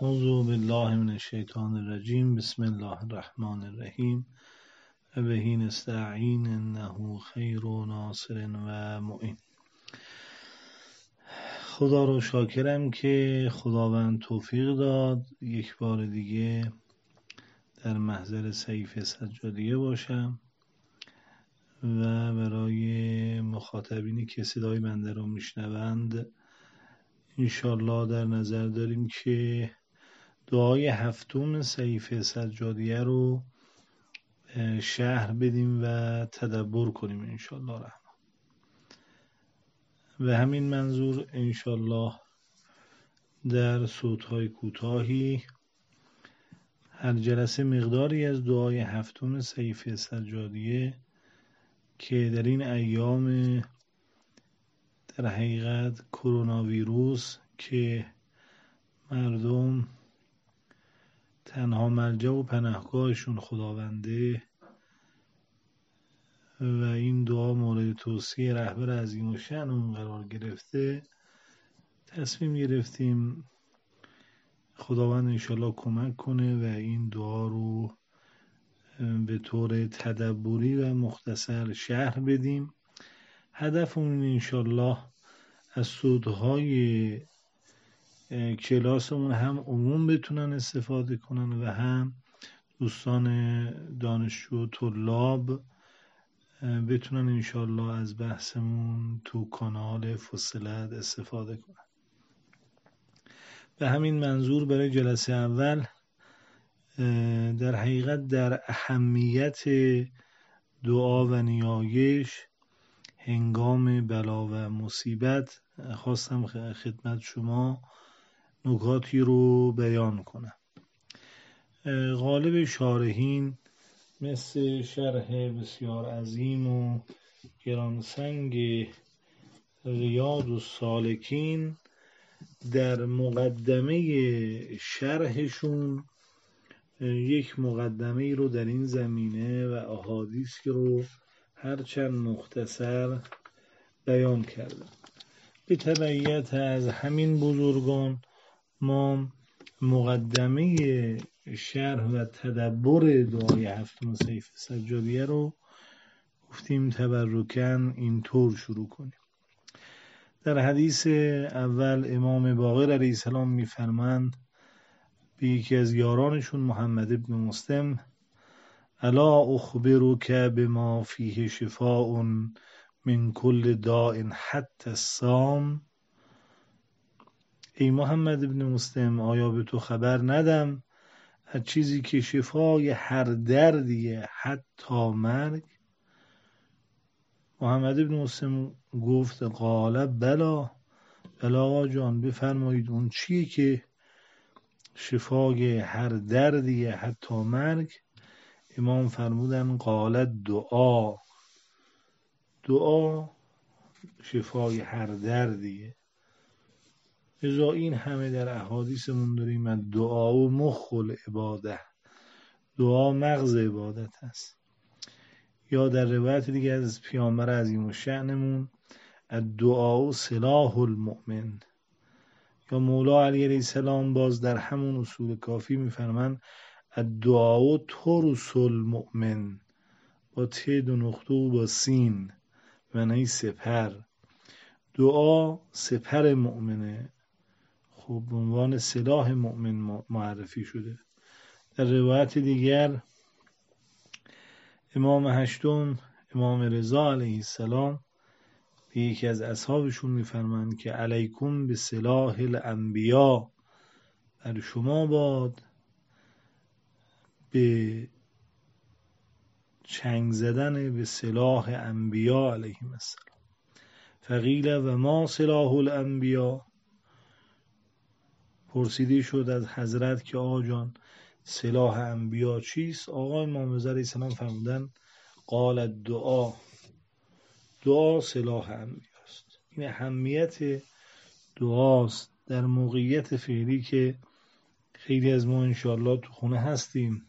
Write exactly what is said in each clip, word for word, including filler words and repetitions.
اعوذ بالله من الشیطان الرجیم. بسم الله الرحمن الرحیم. و بهی نستعین انه خیر و ناصر و معین. خدا رو شاکرم که خداوند توفیق داد یک بار دیگه در محضر سیف سجادیه باشم و برای مخاطبینی که صدای بنده رو میشنوند انشالله در نظر داریم که دعای هفتم سیف سجادیه رو شرح بدیم و تدبر کنیم انشالله رحمن. و همین منظور انشالله در صوت‌های کوتاهی هر جلسه مقداری از دعای هفتم سیف سجادیه که در این ایام در حقیقت کرونا ویروس که مردم تنها ملجأ و پناهگاهشون خداونده و این دعا مورد توصیه رهبر عظیم الشأن قرار گرفته، تصمیم گرفتیم خداوند انشالله کمک کنه و این دعا رو به طور تدبری و مختصر شرح بدیم. هدفمون انشالله از صوت‌های کلاسمون هم عموم بتونن استفاده کنن و هم دوستان دانشجو و طلاب بتونن انشالله از بحثمون تو کانال فصلت استفاده کنن. به همین منظور برای جلسه اول در حقیقت در اهمیت دعا و نیایش هنگام بلا و مصیبت خواستم خدمت شما نکاتی رو بیان کنم. غالب شارحین مثل شرح بسیار عظیم و گرانسنگ ریاض السالکین در مقدمه شرحشون یک مقدمه رو در این زمینه و احادیث رو هرچند مختصر بیان کردم. به تبعیت از همین بزرگان ما مقدمه شرح و تدبر دعای هفتم سیف سجادیه رو گفتیم تبرکاً اینطور شروع کنیم. در حدیث اول امام باقر علیه السلام میفرماند به یکی از یارانشون محمد ابن مسلم: الا اخبرک بما فیه شفاء من کل داء حتی السام. ای محمد ابن مسلم، آیا به تو خبر ندم از چیزی که شفای هر دردیه حتی مرگ؟ محمد ابن مسلم گفت قال بلا، بلا آقا جان بفرمایید اون چیه که شفای هر دردیه حتی مرگ؟ امام فرمودن قال دعا، دعا شفای هر دردیه. ازا این همه در احادیثمون داریم از دعا و مخ العباده، دعا مغز عبادت است. یا در روایت دیگه از پیامبر عظیم الشأنمون الدعاء سلاح المؤمن. یا مولا علی علیه السلام باز در همون اصول کافی میفرمان الدعاء ترس المؤمن، با ت دو نقطه و با سین معنی سپر. دعا سپر مؤمنه، خب به عنوان سلاح مؤمن معرفی شده. در روایت دیگر امام هشتم امام رضا علیه السلام به یکی از اصحابشون میفرمایند که علیکم به سلاح الانبیا، بر شما باد به چنگ زدن به سلاح انبیا علیهم السلام. فقیل و ما سلاح الانبیا، پرسیده شد از حضرت که آقا جان سلاح انبیا چیست؟ آقا امام رضا علیه السلام فرمودن قال دعا، دعا سلاح انبیاست. این اهمیت دعاست در موقعیت فعلی که خیلی از ما انشاءالله تو خونه هستیم.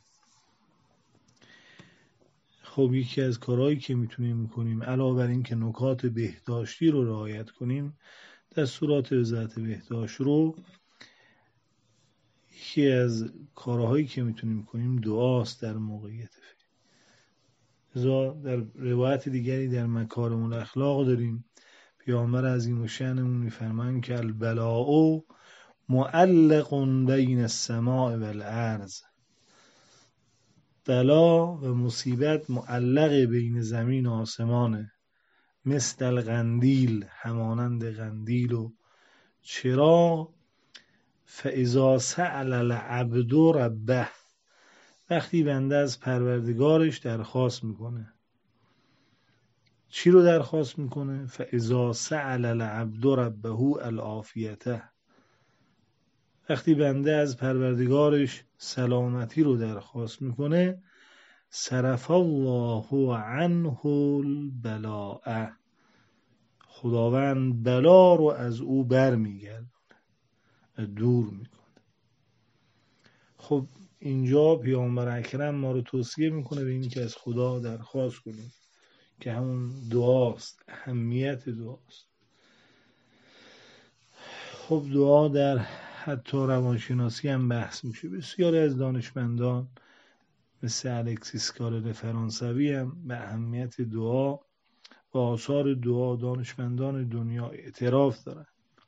خب یکی از کارهایی که میتونیم میکنیم علاوه بر این که نکات بهداشتی رو رعایت کنیم، دستورات وزارت بهداشت رو یکی از کارهایی که میتونیم کنیم دعاست در موقعیت فعلی. لذا در روایت دیگری در مکارم الاخلاق داریم پیامبر عظیم الشأنمون میفرمایند که البلاء معلق بین السماء والارض، بلا و مصیبت معلق بین زمین و آسمانه، مثل القندیل، همانند قندیل و چرا، فاذا سأل العبد ربه، وقتی بنده از پروردگارش درخواست میکنه. چی رو درخواست میکنه؟ فاذا سأل العبد ربه العافیته، وقتی بنده از پروردگارش سلامتی رو درخواست میکنه، صرف الله عنه البلاء، خداوند بلا رو از او بر میگردونه و دور میکنه. خب اینجا پیامبر اکرم ما رو توصیه میکنه به این که از خدا درخواست کنیم که همون دعاست، اهمیت دعاست. خب دعا در حتی روانشناسی هم بحث میشه. بسیاری از دانشمندان مثل الکسیس کارل فرانسوی هم به اهمیت دعا و آثار دعا دانشمندان دنیا اعتراف دارن.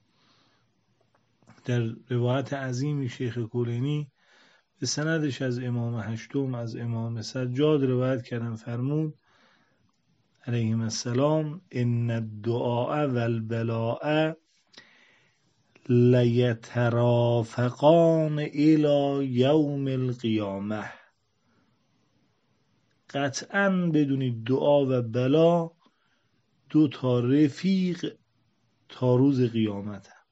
در روایت عظیمی شیخ کلینی به سندش از امام هشتم از امام سجاد روایت کردن، فرمود علیهم السلام ان الدعاء والبلاء لیترافقان الی یوم القیامه، قطعاً بدونید دعا و بلا دو تا رفیق تا روز قیامت هم.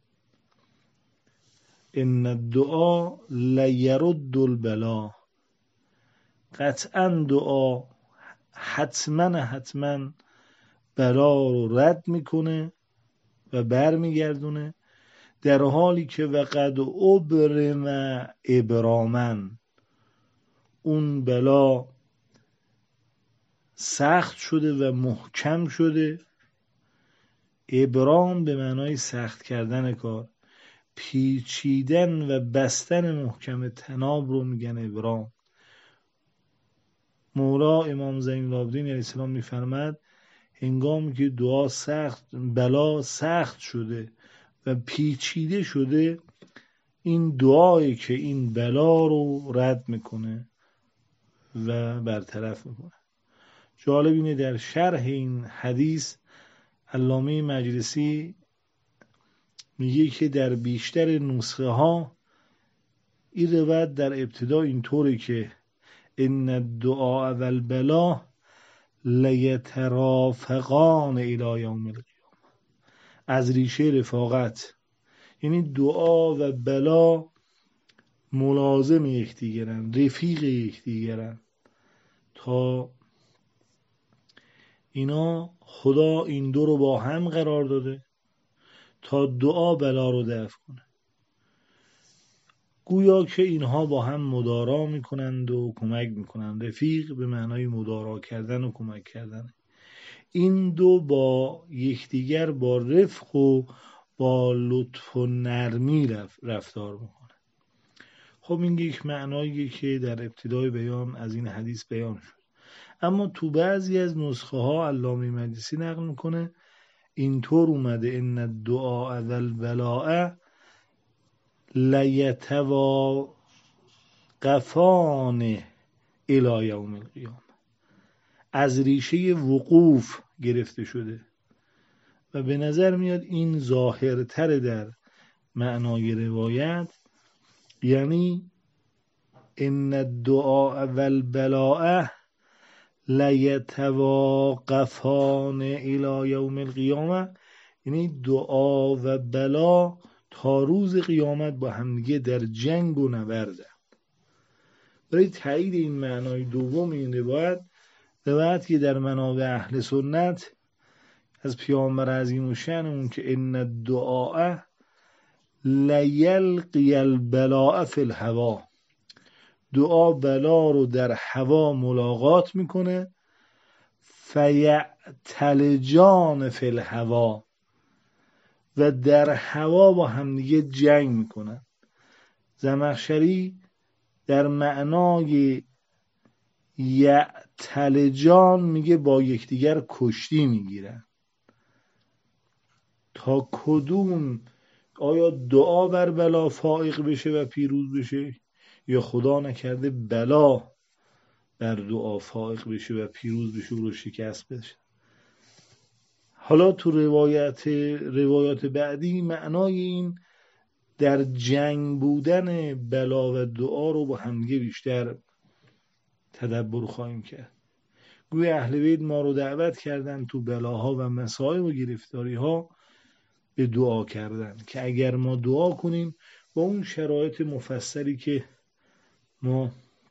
ان الدعا لیرد البلا، قطعاً دعا حتما حتما بلا رو رد میکنه و بر میگردونه، در حالی که وقد ابرم ابرامن، اون بلا سخت شده و محکم شده. ابرام به معنای سخت کردن کار، پیچیدن و بستن محکم تناب رو میگن ابرام. مولا امام زین العابدین علیه السلام میفرماد هنگامی که دعا سخت، بلا سخت شده و پیچیده شده، این دعایی که این بلا رو رد میکنه و برطرف میکنه. جالب اینه در شرح این حدیث علامه مجلسی میگه که در بیشتر نسخه ها این روایت در ابتدا اینطوره که ان الدعاء والبلا لیترافقان الی یوم القیامه، از ریشه رفاقت، یعنی دعا و بلا ملازم یکدیگرن، رفیق یکدیگرن، تا اینا خدا این دو رو با هم قرار داده تا دعا بلا رو دفع کنه. گویا که اینها با هم مدارا میکنند و کمک میکنند. رفیق به معنای مدارا کردن و کمک کردن. این دو با یکدیگر با رفق و با لطف و نرمی رف... رفتار میکنه. خب این یک معناییه که در ابتدای بیان از این حدیث بیان شد. اما تو بعضی از نسخه ها علامه مجلسی نقل میکنه اینطور اومده ان الدعاء والبلاء لیتواقفان الی یوم القیامه، از ریشه وقوف گرفته شده و به نظر میاد این ظاهرتر در معنای روایت، یعنی ان الدعاء والبلاء لیتواقفان الی یوم القیامه، یعنی دعا و بلا تا روز قیامت با همدیگه در جنگ و نبردن. برای تایید این معنای دوم این روایت، روایت که در منابع اهل سنت از پیامبر عظیم الشأن که ان الدعاء لیلقی البلاء فی الهوا، دعا بلا رو در هوا ملاقات میکنه، فیعتلجان فی الهوا، و در هوا با همدیگه جنگ میکنن. زمخشری در معنای یعتلجان میگه با یکدیگر کشتی میگیرن. تا کدوم، آیا دعا بر بلا فائق بشه و پیروز بشه، یا خدا نکرده بلا بر دعا فائق بشه و پیروز بشه و رو شکست بشه؟ حالا تو روایت روایات بعدی معنای این در جنگ بودن بلا و دعا رو با همدیگه بیشتر تدبر خواهیم کرد. گوی اهل بیت ما رو دعوت کردن تو بلاها و مصائب و گرفتاری ها به دعا کردن که اگر ما دعا کنیم با اون شرایط مفصلی که ما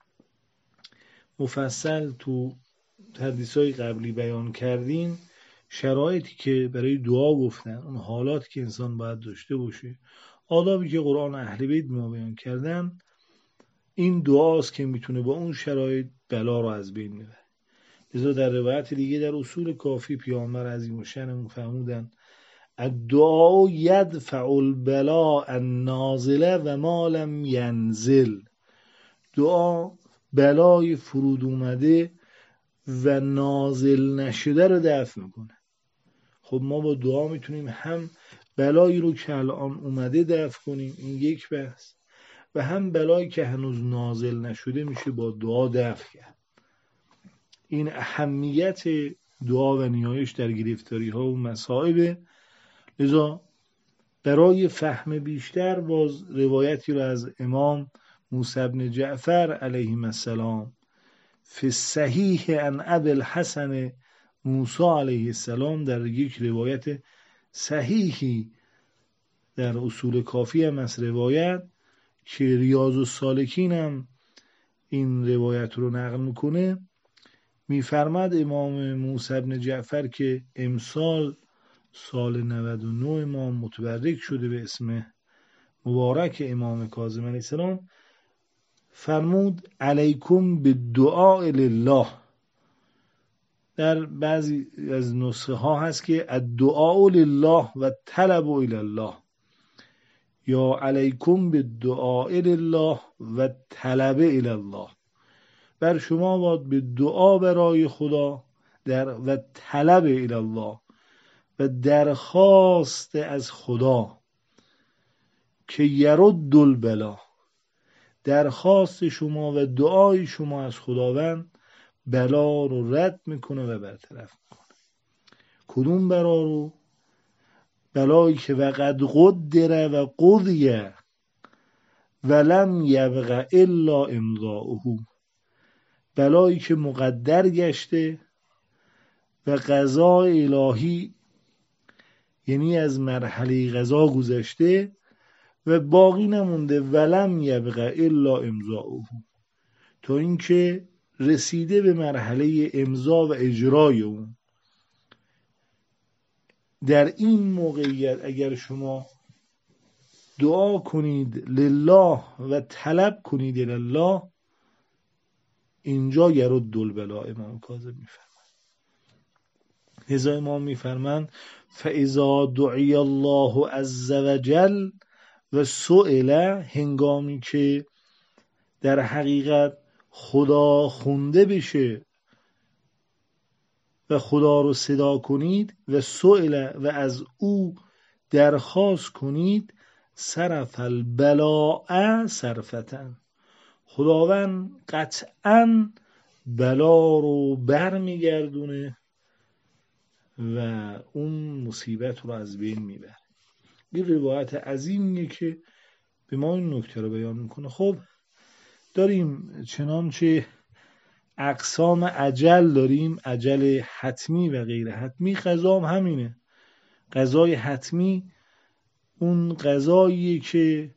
مفصل تو حدیثای قبلی بیان کردیم، شرایطی که برای دعا گفتن، اون حالات که انسان باید داشته باشه، آدابی که قرآن اهل بیت ما بیان کردن، این دعاست که میتونه با اون شرایط بلا رو از بین میبره. لذا در روایت دیگه در اصول کافی پیامبر عظیم الشأن فرمودن الدعاء یدفع البلاء النازله و ما لم ینزل. دعا بلای فرود اومده و نازل نشده رو دفع میکنه. خب ما با دعا میتونیم هم بلایی رو که الان اومده دفع کنیم، این یک بحث، و هم بلایی که هنوز نازل نشده میشه با دعا دفع کرد. این اهمیت دعا و نیایش در گرفتاری ها و مصائب. لذا برای فهم بیشتر باز روایتی رو از امام موسی بن جعفر علیه السلام فی الصحیح عن ابی الحسن موسی علیه السلام در یک روایت صحیحی در اصول کافی هم از روایت که ریاض السالکین هم این روایت رو نقل میکنه، میفرماد امام موسی بن جعفر که امسال سال نود و نه امام متبرک شده به اسم مبارک امام کاظم علیه السلام، فرمود علیکم بالدعاء لله. در بعضی از نسخه ها هست که الدعاء لله و طلب الی الله، یا علیکم بالدعاء لله و طلب الی الله. بر شما باید به دعا برای خدا در و طلب الی الله و درخواست از خدا که یرد البلا، درخواست شما و دعای شما از خداوند بلا رو رد میکنه و برطرف میکنه. کدوم بلا رو؟ بلایی که وقد قدر و قضیه ولم یبق الا امضاؤه، بلایی که مقدر گشته و قضا الهی یعنی از مرحله قضا گذشته و باقی نمونده، ولم یبق الا امضاؤه، تا اینکه رسیده به مرحله امضا و اجرای اون. در این موقعیت اگر شما دعا کنید لله و طلب کنید لله، اینجا یرد البلا. امام کاظم میفرمند، لذا امام میفرمند فاذا دعی الله عز وجل و سئل، هنگامی که در حقیقت خدا خونده بشه و خدا رو صدا کنید، و سئل و از او درخواست کنید، صرف البلاء صرفتن، خداوند قطعاً بلا رو بر میگردونه و اون مصیبت رو از بین میبره. این روایت عظیمیه که به ما این نکته رو بیان میکنه. خب داریم چنانچه اقسام اجل داریم، اجل حتمی و غیر حتمی. قضا هم همینه. قضای حتمی اون قضاییه که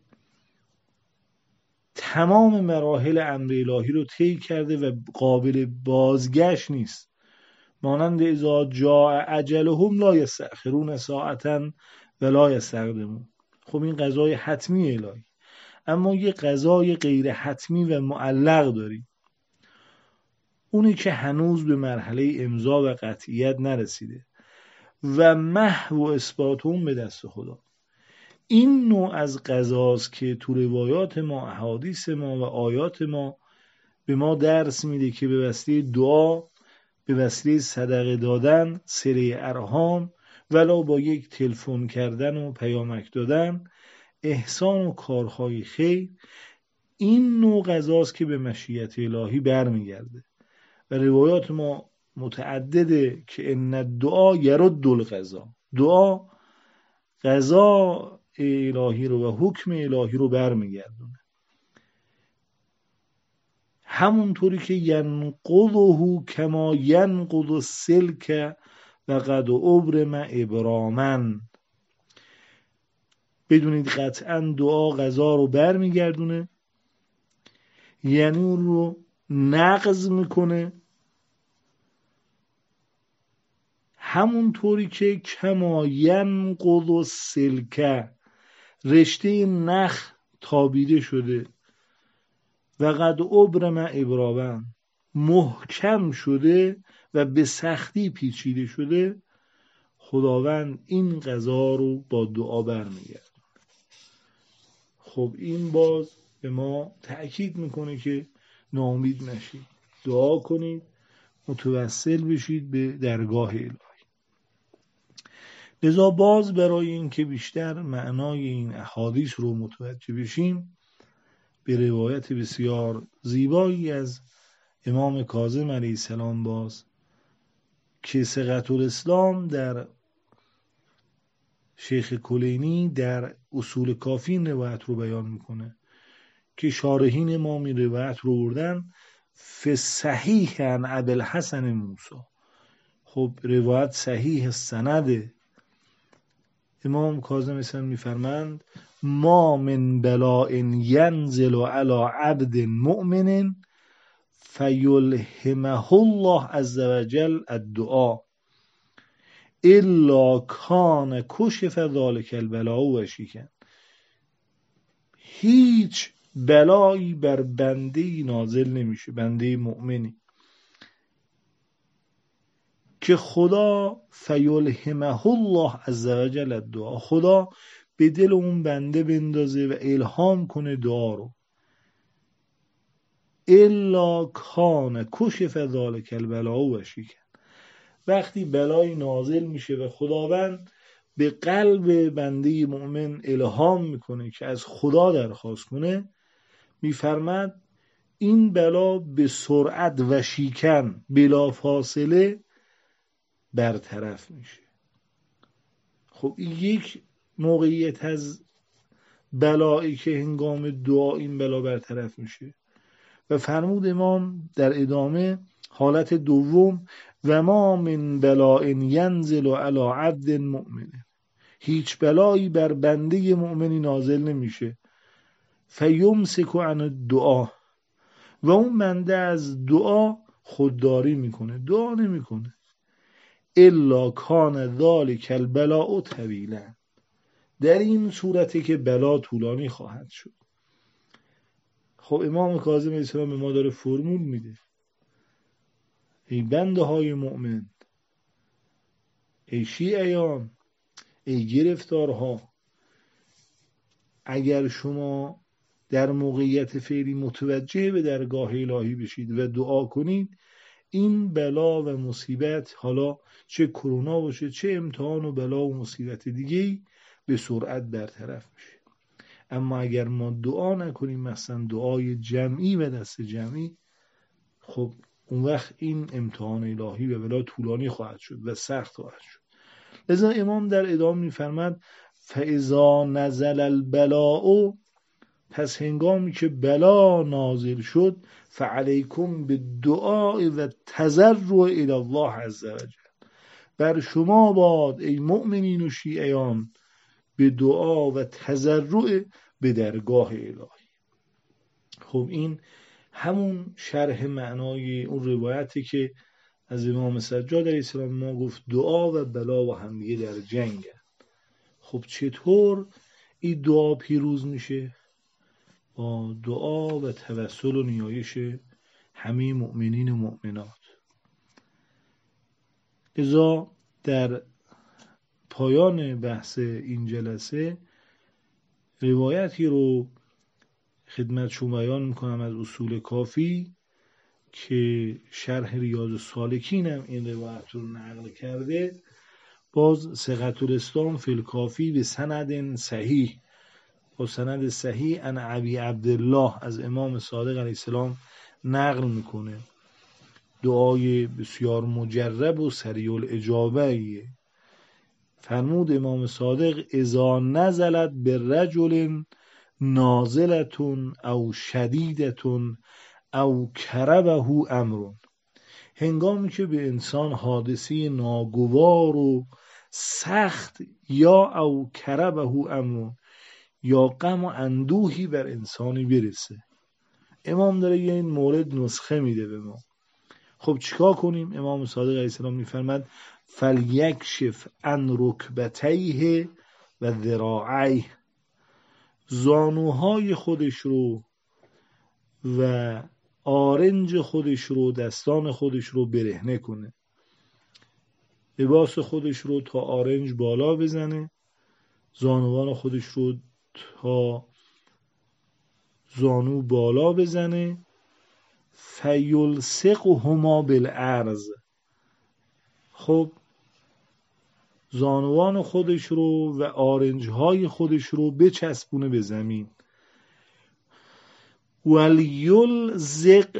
تمام مراحل امر الهی رو طی کرده و قابل بازگشت نیست. مانند اذا جاء اجلهم لا یستأخرون ساعة و لا یستقدمون. خب این قضای حتمی الهی. اما یه قضای غیر حتمی و معلق داریم، اونی که هنوز به مرحله امضا و قطعیت نرسیده و محو و اثبات اون به دست خدا. این نوع از قضاست که تو روایات ما، احادیث ما و آیات ما به ما درس میده که به وسیله دعا، به وسیله صدقه دادن، صله ارحام، ولو با یک تلفن کردن و پیامک دادن، احسان و کارهای خیر، این نوع قضاست که به مشیت الهی برمیگرده. و روایات ما متعدده که ان الدعا یرد القضا، دعا قضا الهی رو و حکم الهی رو برمیگردونه. همونطوری که ینقضه کما ینقض السلک و قد ابرم ابراما. بدونید قطعا دعا قضا رو برمیگردونه، یعنی اون رو نقض میکنه، همونطوری که کما ینقض السلک، رشته نخ تابیده شده، و قد ابرم ابراما، محکم شده و به سختی پیچیده شده، خداوند این قضا رو با دعا برمیگرد. خب این باز به ما تأکید میکنه که ناامید نشید، دعا کنید، متوسل بشید به درگاه الهی. لذا باز برای اینکه بیشتر معنای این احادیث رو متوجه بشیم، به روایت بسیار زیبایی از امام کاظم علیه السلام باز که ثقة الاسلام در شیخ کلینی در اصول کافی این روایت رو بیان میکنه که شارحین امام این روایت رو بردن فی صحیح عن ابوالحسن موسی. خب روایت صحیح سنده. امام کاظم اسلام میفرمند ما من بلاء ینزل علی عبد مؤمن فیلهمه الله عز وجل الدعاء الا کان کشف ذلک البلاء و شیکن. هیچ بلایی بر بنده نازل نمیشه، بنده مؤمنی، که خدا فیلهمه الله عز وجل الدعاء، خدا به دل اون بنده بندازه و الهام کنه دعا رو، الا کان کشف ذلک البلاء و شیکن. وقتی بلایی نازل میشه و خداوند به قلب بنده مؤمن الهام میکنه که از خدا درخواست کنه، میفرماد این بلا به سرعت و شیکن بلا فاصله برطرف میشه. خب این یک موقعیت از بلایی که هنگام دعا این بلا برطرف میشه. و فرمود امام در ادامه حالت دوم و ما من بلاء ینزل علی عبد مؤمن، هیچ بلایی بر بنده مؤمنی نازل نمیشه فیمسک عن الدعاء، و اون بنده از دعا خودداری میکنه، دعا نمیکنه، الا کان ذلک البلاء طویلا، در این صورتی که بلا طولانی خواهد شد. خب امام کاظم علیه السلام به ما داره فرمول میده ای بنده های مؤمن، ای شیعیان، ای گرفتارها، اگر شما در موقعیت فعلی متوجه به درگاه الهی بشید و دعا کنید، این بلا و مصیبت، حالا چه کرونا باشه چه امتحان و بلا و مصیبت دیگه، به سرعت برطرف میشه. اما اگر ما دعا نکنیم، مثلا دعای جمعی و دست جمعی، خب اون وقت این امتحان الهی و بلا طولانی خواهد شد و سخت خواهد شد. لذا امام در ادامه میفرماد فاذا نزل البلاء، پس هنگامی که بلا نازل شد، فعلیکم بالدعاء و تضرع الی الله عز وجل، بر شما باد ای مؤمنین و شیعیان به دعا و تضرع به درگاه الهی. خب این همون شرح معنای اون روایتی که از امام سجاد علیه السلام ما گفت دعا و بلا و همدیگه در جنگ. خب چطور این دعا پیروز میشه؟ با دعا و توسل و نیایش همه مؤمنین و مؤمنات. لذا در پایان بحث این جلسه روایتی رو خدمت شما بیان میکنم از اصول کافی که شرح ریاض السالکین هم این روایت رو نقل کرده. باز ثقة الاسلام فی الکافی به سند صحیح، با سند صحیح ان ابی عبدالله از امام صادق علیه السلام نقل میکنه. دعای بسیار مجرب و سریع الاجابه. فرمود امام صادق اذا نزلت بالرجل نازلتون او شدیدتون او کربه امر، هنگامی که به انسان حادثه ناگوار و سخت یا او کربه امر یا غم و اندوهی بر انسانی برسه. امام داره یه این مورد نسخه میده به ما. خب چیکار کنیم؟ امام صادق علیه السلام میفرماد فلیکشف عن رکبتیه و ذراعیه، زانوهای خودش رو و آرنج خودش رو، دستان خودش رو برهنه کنه، لباس خودش رو تا آرنج بالا بزنه، زانوان خودش رو تا زانو بالا بزنه، فیلصقهما بالارض، خب زانوان خودش رو و آرنجهای خودش رو بچسبونه به زمین. ولیلزق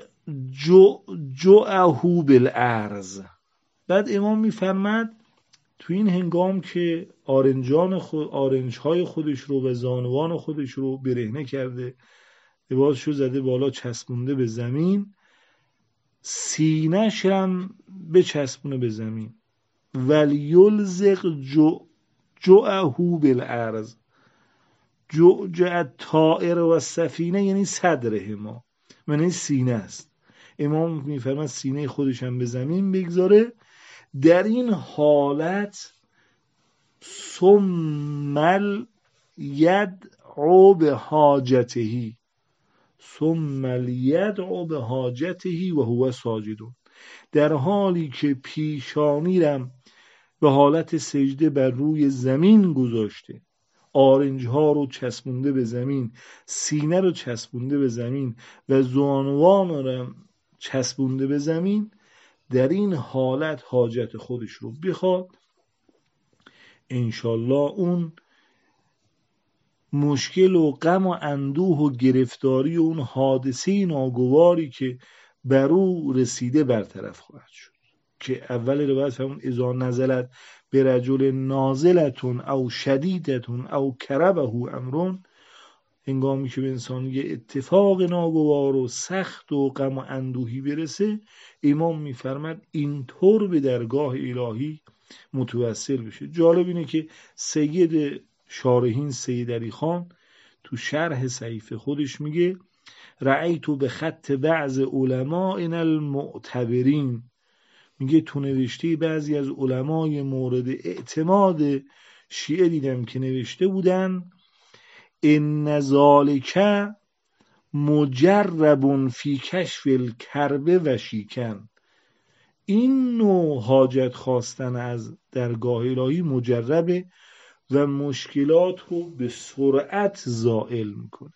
جوعه بالارض. بعد امام میفرماد تو این هنگام که آرنجان خود آرنجهای خودش رو و زانوان خودش رو برهنه کرده، لباسشو زده بالا چسبونده به زمین، سینه‌ش هم بچسبونه به زمین. ولیلزق جوعه بالارض. جوع الطائر و سفینه یعنی صدره ما، یعنی سینه است. امام میفرماد سینه خودش هم به زمین بگذاره. در این حالت ثم یدعو به حاجتهی ثم یدعو به حاجتهی و هو ساجد، در حالی که پیشانی رم به حالت سجده بر روی زمین گذاشته، آرنج ها رو چسبونده به زمین، سینه رو چسبونده به زمین و زانوان رو چسبونده به زمین، در این حالت حاجت خودش رو بخواد. انشالله اون مشکل و غم و اندوه و گرفتاری و اون حادثه ناگواری که بر او رسیده برطرف خواهد شد. که اول روایت فرمود اذا نزلت برجل نازلتون او شدیدتون او کربه امرون، هنگامی که به انسان یه اتفاق ناگوار و سخت و غم و اندوهی برسه، امام میفرماد اینطور به درگاه الهی متوسل بشه. جالب اینه که سید شارحین سید علی خان تو شرح صحیفه خودش میگه رأیتو به خط بعض علماء المعتبرین، میگه تو نوشته بعضی از علمای مورد اعتماد شیعه دیدم که نوشته بودن ان ذالک مجرب فی کشف الکرب و شیکن، این نوع حاجت خواستن از درگاه الهی مجربه و مشکلات رو به سرعت زائل میکنه.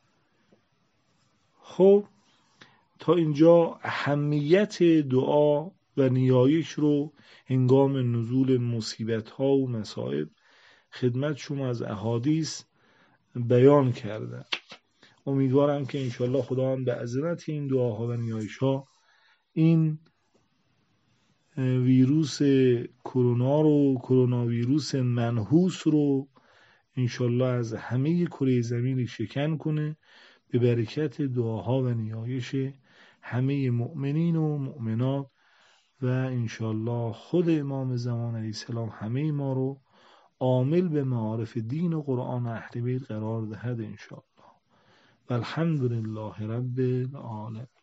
خب تا اینجا اهمیت دعا و نیایش رو هنگام نزول مصیبت ها و مصائب خدمت شما از احادیث بیان کردم. امیدوارم که انشالله خداوند به عظمت این دعاها و نیایش ها این ویروس کرونا رو، کرونا ویروس منحوس رو انشالله از همه کره زمین شکن کنه به برکت دعاها و نیایش همه مؤمنین و مؤمنات و انشالله خود امام زمان علیه السلام همه ما رو عامل به معارف دین و قرآن و اهل بیت قرار دهد انشالله. والحمد لله رب العالمین.